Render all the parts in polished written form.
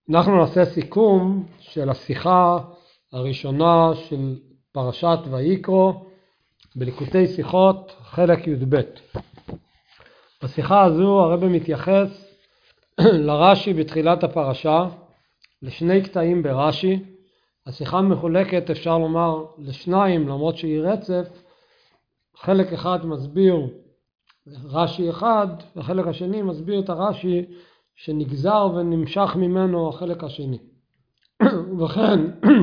אנחנו נעשה סיכום של השיחה הראשונה של פרשת ויקרא בליקוטי שיחות חלק י"ב. בשיחה הזו הרב מתייחס לרש"י בתחילת הפרשה, לשני קטעים ברש"י. השיחה מחולקת, אפשר לומר, לשניים, למרות שהיא רצף. חלק אחד מסביר רש"י אחד, והחלק השני מסביר את הרש"י שנגזר ונמשך ממנו החלק השני. ובכן,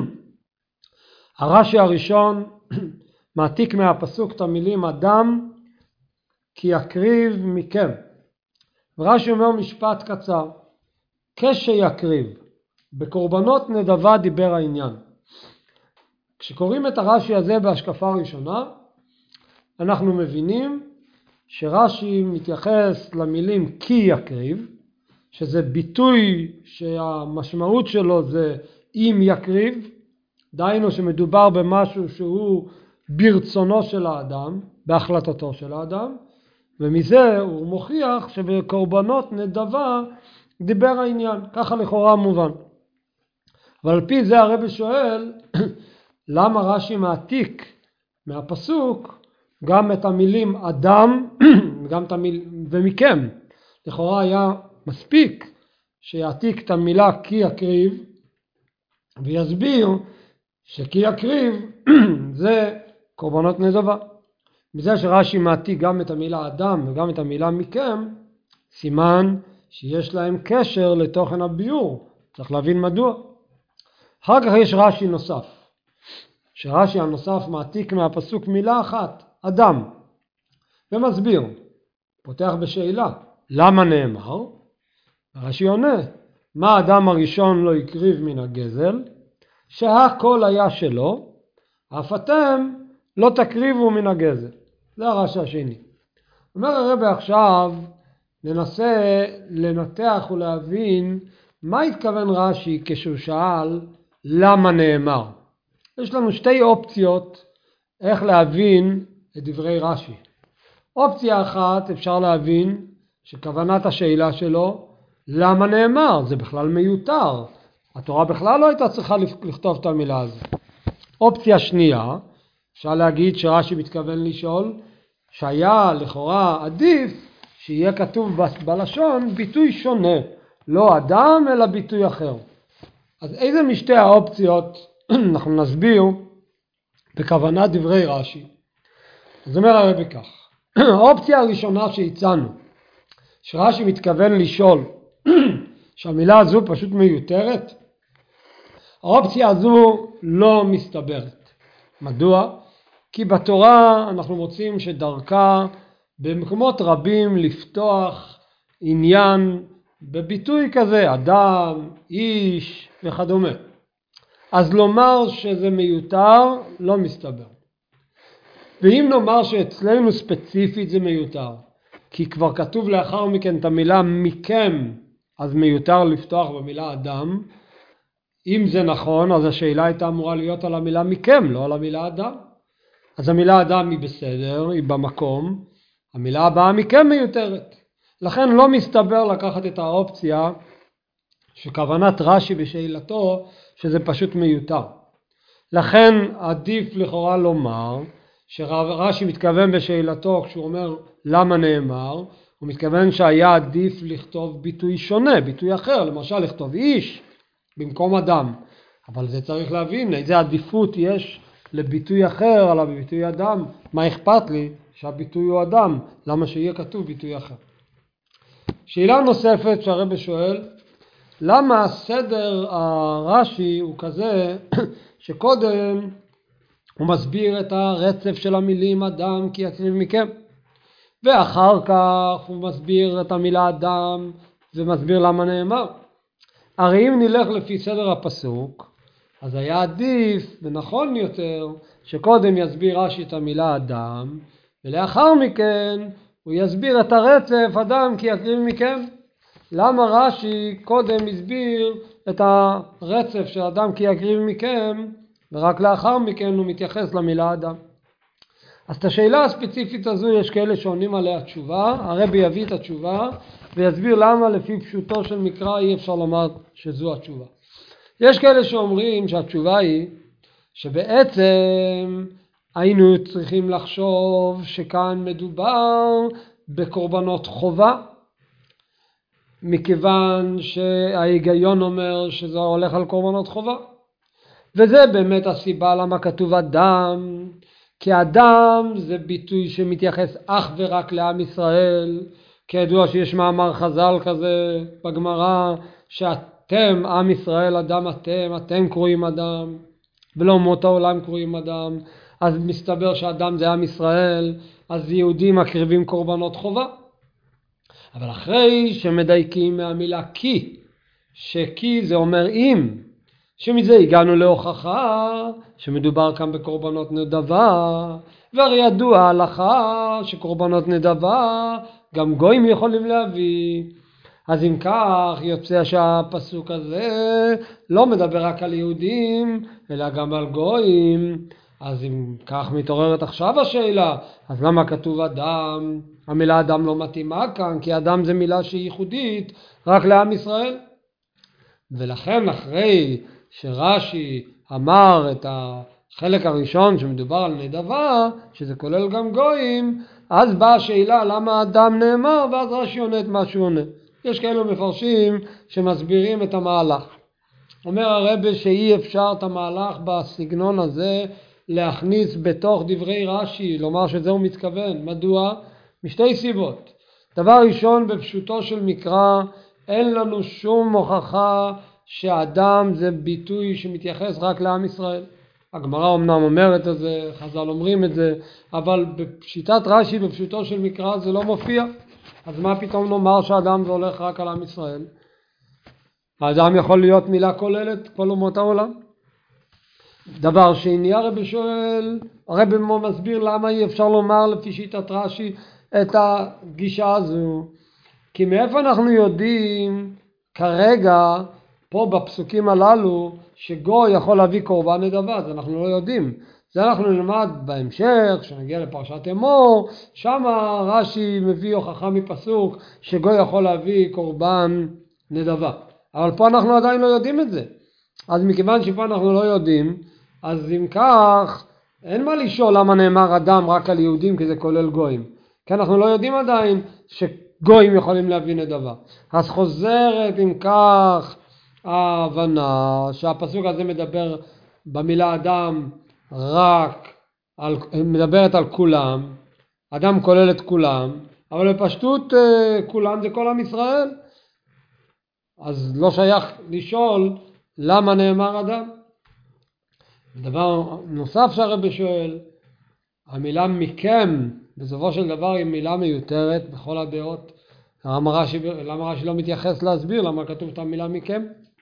הרש"י הראשון מעתיק מהפסוק את המילים אדם כי יקריב מכם. ורש"י אומר משפט קצר, כשיקריב, בקורבנות נדבה דיבר העניין. כשקוראים את הרש"י הזה בהשקפה הראשונה, אנחנו מבינים שרש"י מתייחס למילים כי יקריב, שזה ביטוי שהמשמעות שלו זה אם יקריב, דהיינו שמדובר במשהו שהוא ברצונו של האדם, בהחלטתו של האדם, ומזה הוא מוכיח שבקורבנות נדבה דיבר העניין, ככה לכאורה מובן. אבל על פי זה הרב שואל, למה רש"י מעתיק מהפסוק גם את המילים אדם וגם את ומכם? לכאורה היה מספיק שיעתיק את המילה כי יקריב ויסביר שכי יקריב זה קורבנות נדבה. מזה שרש"י מעתיק גם את המילה אדם וגם את המילה מכם, סימן שיש להם קשר לתוכן הביור. צריך להבין מדוע. אחר כך יש רש"י נוסף, שרש"י הנוסף מעתיק מהפסוק מילה אחת, אדם, ומסביר, פותח בשאלה, למה נאמר? רש"י עונה, מה האדם הראשון לא הקריב מן הגזל? שהכל היה שלו, אף אתם לא תקריבו מן הגזל. זה הרש"י השני. אומר הרב עכשיו, ננסה לנתח ולהבין מה התכוון רש"י כשהוא שאל למה נאמר. יש לנו שתי אופציות איך להבין את דברי רש"י. אופציה אחת, אפשר להבין שכוונת השאלה שלו למה נאמר, זה בכלל מיותר. התורה בכלל לא הייתה צריכה לכתוב את המילה הזו. אופציה שנייה, אפשר להגיד שרש"י מתכוון לשאול, שהיה לכאורה עדיף שיהיה כתוב בלשון ביטוי שונה, לא אדם אלא ביטוי אחר. אז איזה משתי האופציות אנחנו נסביר בכוונת דברי רש"י? אז אומר הרב כך, האופציה הראשונה שהצענו, שרש"י מתכוון לשאול שהמילה הזו פשוט מיותרת, האופציה הזו לא מסתברת. מדוע? כי בתורה אנחנו מוצאים שדרכה במקומות רבים לפתוח עניין בביטוי כזה, אדם, איש וכדומה. אז לומר שזה מיותר לא מסתבר. ואם נאמר שאצלנו ספציפית זה מיותר, כי כבר כתוב לאחר מכן את המילה מכם, אז מיותר לפתוח במילה אדם. אם זה נכון, אז השאלה הייתה אמורה להיות על המילה מכם, לא על המילה אדם. אז המילה אדם היא בסדר, היא במקום, המילה הבאה מכם מיותרת. לכן לא מסתבר לקחת את האופציה שכוונת רש"י בשאלתו שזה פשוט מיותר. לכן עדיף לכאורה לומר שרש"י מתכוון בשאלתו כשהוא אומר למה נאמר, הוא מתכוון שהיה עדיף לכתוב ביטוי שונה, ביטוי אחר, למשל לכתוב איש במקום אדם. אבל זה צריך להבין איזה עדיפות יש לביטוי אחר על הביטוי אדם. מה אכפת לי שהביטוי הוא אדם? למה שיהיה כתוב ביטוי אחר? שאלה נוספת שהרב שואל, למה הסדר הרש"י הוא כזה שקודם הוא מסביר את הרצף של המילים אדם כי יקריב מכם, ואחר כך הוא מסביר את המילה אדם ומסביר למה נאמר? הרי אם נלך לפי סדר הפסוק, אז היה עדיף ונכון יותר שקודם יסביר רש"י את המילה אדם, ולאחר מכן הוא יסביר את הרצף אדם כי יקריב מכם. למה רש"י קודם הסביר את הרצף של אדם כי יקריב מכם, ורק לאחר מכן הוא מתייחס למילה אדם? אז את השאלה הספציפית הזו יש כאלה שעונים עליה תשובה, הרבי יביא את התשובה ויסביר למה לפי פשוטו של מקרא אי אפשר לומר שזו התשובה. יש כאלה שאומרים שהתשובה היא שבעצם היינו צריכים לחשוב שכאן מדובר בקורבנות חובה, מכיוון שההיגיון אומר שזה הולך על קורבנות חובה. וזה באמת הסיבה למה כתוב אדם, כי אדם זה ביטוי שמתייחס אך ורק לעם ישראל. כידוע שיש מאמר חז"ל כזה בגמרא, שאתם עם ישראל, אדם אתם קרואים אדם, ולא אומות העולם קרואים אדם. אז מסתבר שאדם זה עם ישראל, אז יהודים מקריבים קורבנות חובה. אבל אחרי שמדייקים מהמילה כי, שכי זה אומר אם, שמזה הגענו להוכחה שמדובר כאן בקורבנות נדבה, והרי ידוע ההלכה שקורבנות נדבה גם גויים יכולים להביא. אז אם כך יוצא שהפסוק הזה לא מדבר רק על יהודים אלא גם על גויים. אז אם כך מתעוררת עכשיו השאלה, אז למה כתוב אדם? המילה אדם לא מתאימה כאן, כי אדם זה מילה שהיא ייחודית רק לעם ישראל. ולכן אחרי שרש"י אמר את החלק הראשון שמדובר על נדבה, שזה כולל גם גויים, אז באה השאלה למה אדם נאמר, ואז רש"י עונה את מה שהוא עונה. יש כאלו מפרשים שמסבירים את המהלך. אומר הרב שאי אפשר את המהלך בסגנון הזה להכניס בתוך דברי רש"י, לומר שזה הוא מתכוון. מדוע? משתי סיבות. דבר ראשון, בפשוטו של מקרא אין לנו שום הוכחה שאדם זה ביטוי שמתייחס רק לעם ישראל. הגמרא אמנם אומרת את זה, חז"ל אומרים את זה, אבל בפשיטת רש"י, בפשוטו של מקרא, זה לא מופיע. אז מה פתאום נאמר שאדם זה הולך רק על עם ישראל? האדם יכול להיות מילה כוללת כל אומות העולם. דבר שני, הרב שואל, הרב מסביר למה אי אפשר לומר לפי שיטת רש"י את הגישה הזו. כי מאיפה אנחנו יודעים כרגע פה בפסוקים הללו שגוי יכול להביא קורבן נדבה? אז אנחנו לא יודעים. זה אנחנו נלמד בהמשך, כשנגיע לפרשת אמור, שם רש"י מביא הוכחה מפסוק שגוי יכול להביא קורבן נדבה. אבל פה אנחנו עדיין לא יודעים את זה. אז מכיוון שפה אנחנו לא יודעים, אז אם כך אין מה לשאול למה נאמר אדם רק על יהודים, כי זה כולל גויים. כי אנחנו לא יודעים עדיין שגויים יכולים להביא נדבה. אז חוזרת אם כך ההבנה שהפסוק הזה מדבר במילה אדם רק מדברת על כולם. אדם כולל את כולם, אבל בפשטות כולם זה כל עם ישראל. אז לא שייך לשאול למה נאמר אדם. דבר נוסף שהרב שואל, המילה מכם בסופו של דבר היא מילה מיותרת בכל הדעות. למה רש"י לא מתייחס להסביר למה כתוב את המילה מכם?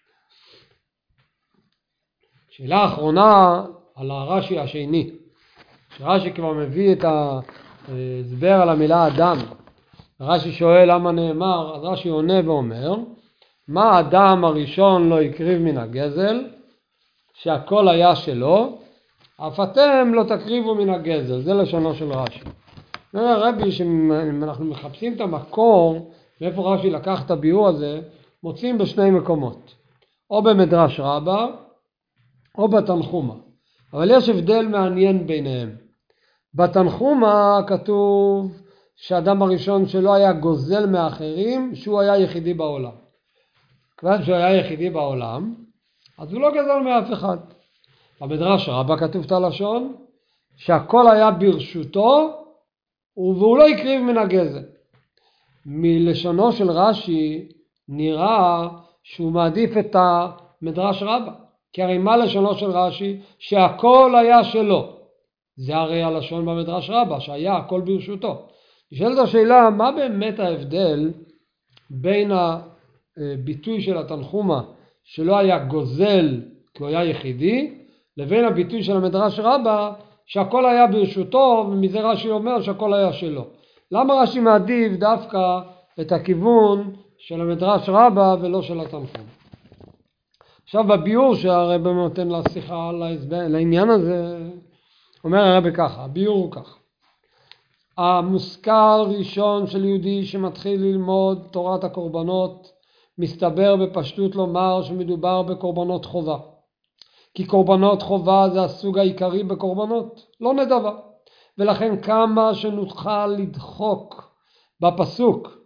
שאלה האחרונה על הרש"י השני. רש"י כבר מביא את ההסבר על המילה אדם. רש"י שואל למה נאמר, אז רש"י עונה ואומר, מה האדם הראשון לא הקריב מן הגזל, שהכל היה שלו, אף אתם לא תקריבו מן הגזל. זה לשונו של רש"י. אומר רבי שאם אנחנו מחפשים את המקור, מאיפה רש"י לקח את הביאור הזה, מוצאים בשני מקומות. או במדרש רבה, או בתנחומה. אבל יש הבדל מעניין ביניהם. בתנחומה כתוב שהאדם הראשון שלא היה גוזל מאחרים, שהוא היה יחידי בעולם. כיוון שהוא היה יחידי בעולם, אז הוא לא גזל מאף אחד. במדרש רבה כתוב את הלשון, שהכל היה ברשותו, והוא לא הקריב מן הגזל. מלשונו של רש"י נראה שהוא מעדיף את המדרש רבה. כי הרי מה לשונו של רש"י? שהכל היה שלו. זה הרי הלשון במדרש רבה, שהיה הכל ברשותו. נשאלת השאלה, מה באמת ההבדל בין הביטוי של התנחומה, שלא היה גוזל כי הוא היה יחידי, לבין הביטוי של המדרש רבה, שהכל היה ברשותו, ומזה רש"י אומר שהכל היה שלו. למה רש"י מעדיף דווקא את הכיוון של המדרש רבה ולא של התנחומה? עכשיו בביאור שהרב נותן לשיחה לעניין הזה, אומר הרב ככה, הביאור הוא ככה. המושכל ראשון של יהודי שמתחיל ללמוד תורת הקורבנות, מסתבר בפשטות לומר שמדובר בקורבנות חובה. כי קורבנות חובה זה הסוג העיקרי בקורבנות, לא נדבה. ולכן כמה שנוכל לדחוק בפסוק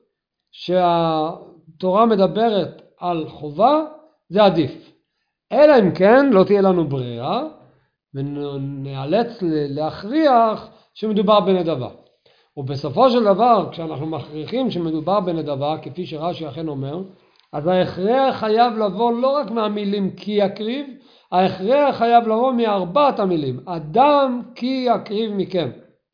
שהתורה מדברת על חובה, זה עדיף. אלא אם כן לא תהיה לנו ברירה, ונאלץ להכריח שמדובר בנדבה. ובסופו של דבר, כשאנחנו מכריחים שמדובר בנדבה, כפי שרש"י אכן אומר, אז ההכרח חייב לבוא לא רק מהמילים כי יקריב, ההכרח חייב לבוא מארבעת המילים, אדם כי יקריב מכם.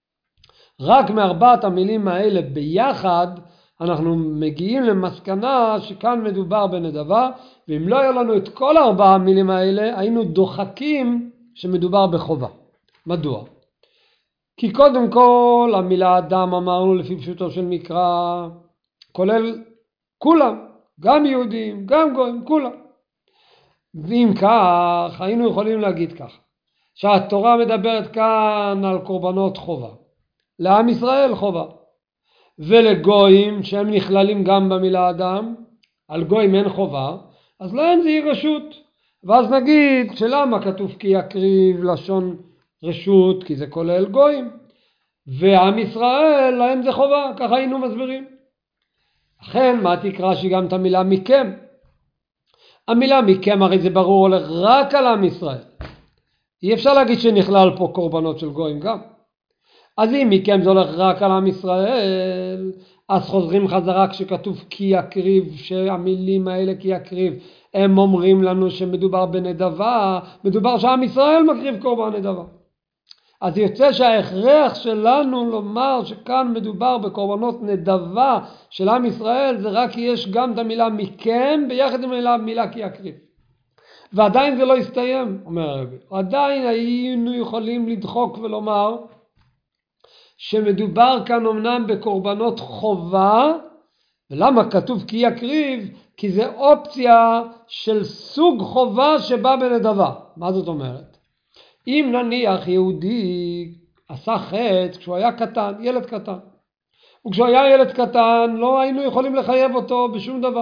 רק מארבעת המילים האלה ביחד, אנחנו מגיעים למסקנה שכאן מדובר בנדבה, ואם לא היה לנו את כל ארבע המילים האלה, היינו דוחקים שמדובר בחובה. מדוע? כי קודם כל המילה אדם אמרנו לפי פשוטו של מקרא, כולל כולם, גם יהודים, גם גויים, כולם. ואם כך, היינו יכולים להגיד כך, שהתורה מדברת כאן על קורבנות חובה. לעם ישראל חובה. ולגויים שהם נכללים גם במילה אדם, על גויים אין חובה, אז להם זה יהיה רשות. ואז נגיד שלמה כתוב כי יקריב לשון רשות, כי זה כולל גויים. ועם ישראל להם זה חובה, ככה היינו מסבירים. לכן מה תקרא שגם את המילה מכם? המילה מכם הרי זה ברור הולך רק על עם ישראל. אי אפשר להגיד שנכלל פה קורבנות של גויים גם. אז אם מכם זה הולך רק על עם ישראל, אז חוזרים חזרה כשכתוב כי יקריב, שהמילים האלה כי יקריב, הם אומרים לנו שמדובר בנדבה, מדובר שעם ישראל מקריב קורבן נדבה. אז יוצא שההכרח שלנו לומר שכאן מדובר בקורבנות נדבה של עם ישראל, זה רק יש גם את המילה מכם ביחד עם המילה כי יקריב. ועדיין זה לא יסתיים, אומר הרבי. עדיין היינו יכולים לדחוק ולומר שמדובר כאן אמנם בקורבנות חובה, ולמה כתוב כי יקריב? כי זה אופציה של סוג חובה שבא בנדבה. מה זאת אומרת? אם נניח יהודי עשה חטא כשהוא היה קטן, ילד קטן, וכשהוא היה ילד קטן לא היינו יכולים לחייב אותו בשום דבר.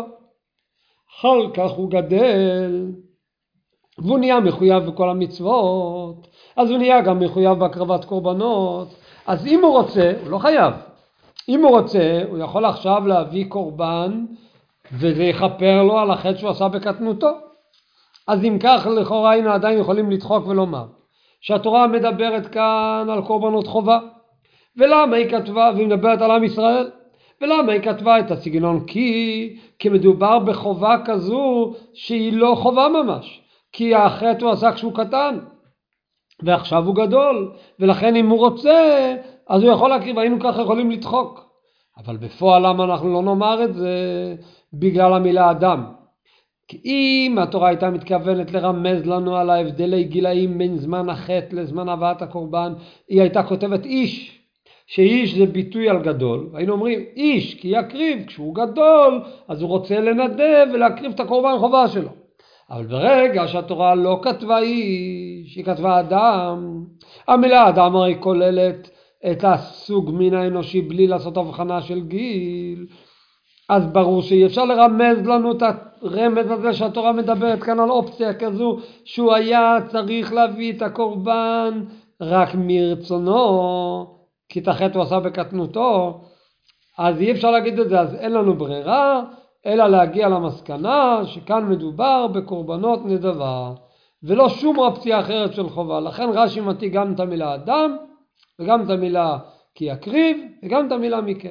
אחר כך הוא גדל, והוא נהיה מחויב בכל המצוות, אז הוא נהיה גם מחויב בהקרבת קורבנות. אז אם הוא רוצה, הוא לא חייב. אם הוא רוצה, הוא יכול עכשיו להביא קורבן, וזה יכפר לו על החטא שהוא עשה בקטנותו. אז אם כך, לכאורה היינו עדיין יכולים לדחוק ולומר, שהתורה מדברת כאן על קורבנות חובה. ולמה היא כתבה, והיא מדברת על עם ישראל? ולמה היא כתבה את הסגנון? כי מדובר בחובה כזו שהיא לא חובה ממש. כי החטא הוא עשה כשהוא קטן. ועכשיו הוא גדול, ולכן אם הוא רוצה, אז הוא יכול להקריב, היינו ככה יכולים לדחוק. אבל בפועל למה אנחנו לא נאמר את זה? בגלל המילה אדם. כי אם התורה הייתה מתכוונת לרמז לנו על ההבדלי גילאים בין זמן החטא לזמן הבאת הקורבן, היא הייתה כותבת איש, שאיש זה ביטוי על גדול, היינו אומרים איש כי יקריב, כשהוא גדול, אז הוא רוצה לנדב ולהקריב את הקורבן חובה שלו. אבל ברגע שהתורה לא כתבה איש, היא כתבה אדם, המילה אדם הרי כוללת את הסוג מין האנושי בלי לעשות הבחנה של גיל, אז ברור שאי אפשר לרמז לנו את הרמז הזה שהתורה מדברת כאן על אופציה כזו, שהוא היה צריך להביא את הקורבן רק מרצונו, כי את החטא הוא עשה בקטנותו. אז אי אפשר להגיד את זה, אז אין לנו ברירה, אלא להגיע למסקנה שכאן מדובר בקורבנות נדבה, ולא שום אופציה אחרת של חובה. לכן רש"י מביא גם את המילה אדם, וגם את המילה כי יקריב, וגם את המילה מכם.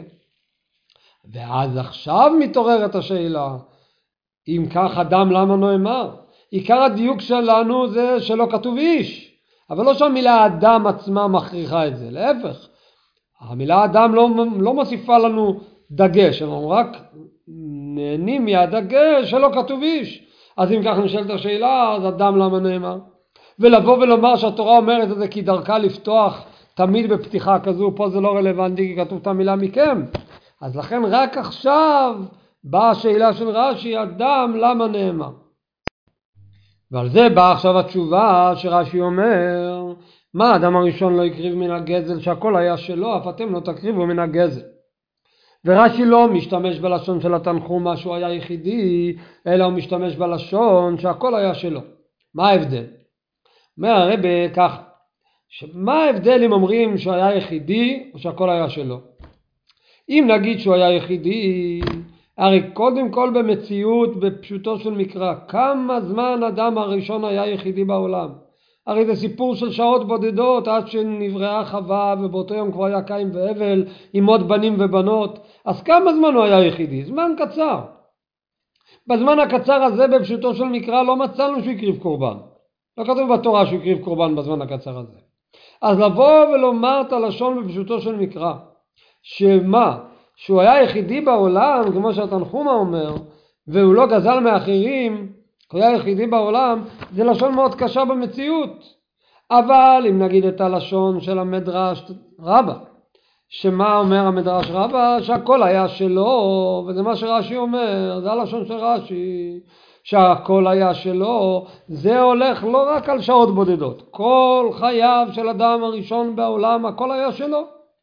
ואז עכשיו מתעוררת השאלה, אם כך אדם למה נאמר? עיקר הדיוק שלנו זה שלא כתוב איש, אבל לא שהמילה אדם עצמה מכריחה את זה, להפך. המילה אדם לא מוסיפה לנו דגש, אנחנו רק נהנים מהדגש שלא כתוב איש. אז אם כך נשאלת השאלה, אז אדם למה נאמר? ולבוא ולומר שהתורה אומרת את זה כי דרכה לפתוח תמיד בפתיחה כזו, פה זה לא רלוונטי כי כתוב את המילה מכם. אז לכן רק עכשיו באה השאלה של רש"י, אדם למה נאמר? ועל זה באה עכשיו התשובה שרש"י אומר, מה האדם הראשון לא הקריב מן הגזל שהכל היה שלו, אף אתם לא תקריבו מן הגזל. ורש"י לא משתמש בלשון של התנחומה שהוא היה יחידי, אלא הוא משתמש בלשון שהכל היה שלו. מה ההבדל? אומר הרב כך, מה ההבדל אם אומרים שהוא היה יחידי או שהכל היה שלו? אם נגיד שהוא היה יחידי, הרי קודם כל במציאות, בפשוטו של מקרא, כמה זמן אדם הראשון היה יחידי בעולם? הרי זה סיפור של שעות בודדות עד שנבראה חווה, ובאותו יום כבר היה קין והבל עם עוד בנים ובנות. אז כמה זמן הוא היה יחידי? זמן קצר. בזמן הקצר הזה בפשוטו של מקרא לא מצאנו שהוא הקריב קורבן. לא כתוב בתורה שהוא הקריב קורבן בזמן הקצר הזה. אז לבוא ולומר את הלשון בפשוטו של מקרא, שמה? שהוא היה יחידי בעולם, כמו שהתנחומה אומר, והוא לא גזל מאחרים, הוא היה יחידי בעולם, זה לשון מאוד קשה במציאות. אבל אם נגיד את הלשון של המדרש רבה, שמה אומר המדרש רבה? שהכל היה שלו, וזה מה שרש"י אומר, זה הלשון של רש"י, שהכל היה שלו, זה הולך לא רק על שעות בודדות, כל חייו של אדם הראשון בעולם, הכל היה שלו.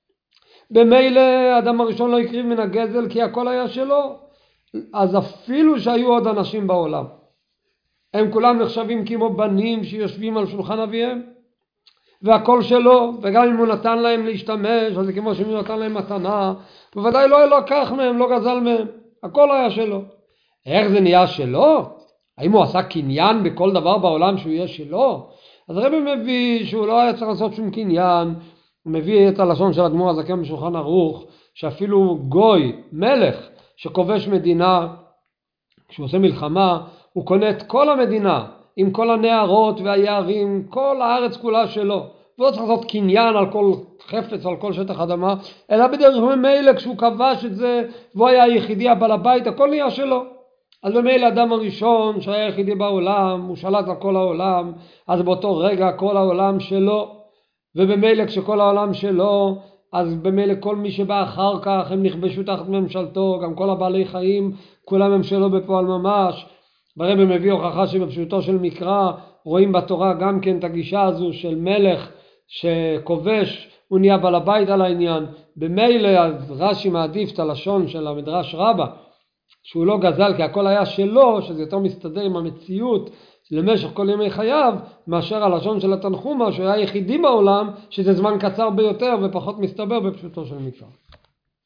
במילא האדם הראשון לא הקריב מן הגזל כי הכל היה שלו, אז אפילו שהיו עוד אנשים בעולם, הם כולם נחשבים כמו בנים שיושבים על שולחן אביהם, והכל שלו, וגם אם הוא נתן להם להשתמש, אז זה כמו שהוא נתן להם מתנה, בוודאי לא לקח מהם, לא גזל מהם, הכל היה שלו. איך זה נהיה שלו? האם הוא עשה קניין בכל דבר בעולם שהוא יהיה שלו? אז הרב מביא שהוא לא היה צריך לעשות שום קניין, הוא מביא את הלשון של האדמו"ר הזקן בשולחן ערוך, שאפילו גוי, מלך, שכובש מדינה, כשהוא עושה מלחמה, הוא קונה את כל המדינה, עם כל הנערות והיערים, כל הארץ כולה שלו. ולא צריך לעשות קניין על כל חפץ, על כל שטח אדמה, אלא בדרך ממילא כשהוא כבש את זה, והוא היה היחידי הבעל הבית, הכל נהיה שלו. אז במילא האדם הראשון שהיה היחידי בעולם, הוא שלט על כל העולם, אז באותו רגע כל העולם שלו, ובמילא כשכל העולם שלו, אז במילא כל מי שבא אחר כך הם נכבשו תחת ממשלתו, גם כל הבעלי חיים, כולם הם שלו בפועל ממש. ברבי מביא הוכחה שבפשוטו של מקרא רואים בתורה גם כן את הגישה הזו של מלך שכובש, הוא נהיה בעל הבית על העניין. במילא אז רש"י מעדיף את הלשון של המדרש רבה, שהוא לא גזל כי הכל היה שלו, שזה יותר מסתדר עם המציאות למשך כל ימי חייו, מאשר הלשון של התנחומה שהוא היה יחידי בעולם, שזה זמן קצר ביותר ופחות מסתבר בפשוטו של מקרא.